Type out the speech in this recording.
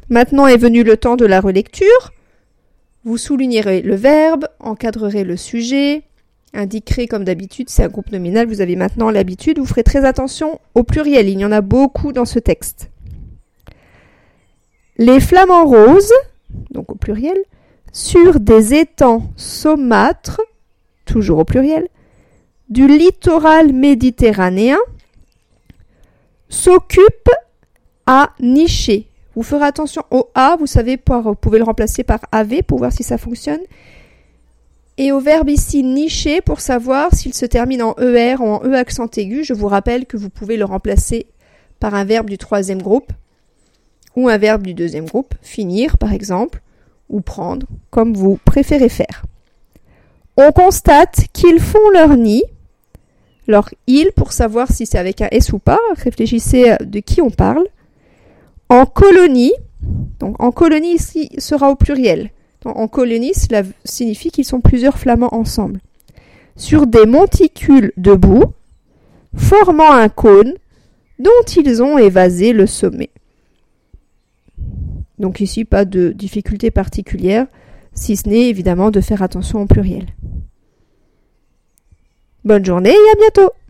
Maintenant est venu le temps de la relecture. Vous soulignerez le verbe, encadrerez le sujet, indiquerez comme d'habitude, c'est un groupe nominal, vous avez maintenant l'habitude, vous ferez très attention au pluriel, il y en a beaucoup dans ce texte. Les flamants roses, donc au pluriel, sur des étangs saumâtres, toujours au pluriel, du littoral méditerranéen, s'occupent à nicher. Vous ferez attention au A, vous savez, vous pouvez le remplacer par AV pour voir si ça fonctionne. Et au verbe ici nicher pour savoir s'il se termine en ER ou en E accent aigu. Je vous rappelle que vous pouvez le remplacer par un verbe du troisième groupe ou un verbe du deuxième groupe, finir par exemple, ou prendre, comme vous préférez faire. On constate qu'ils font leur nid, leur île pour savoir si c'est avec un S ou pas, réfléchissez de qui on parle. En colonie, donc en colonie ici sera au pluriel. Donc, en colonie, cela signifie qu'ils sont plusieurs flamands ensemble. Sur des monticules de boue, formant un cône dont ils ont évasé le sommet. Donc ici, pas de difficulté particulière, si ce n'est évidemment de faire attention au pluriel. Bonne journée et à bientôt!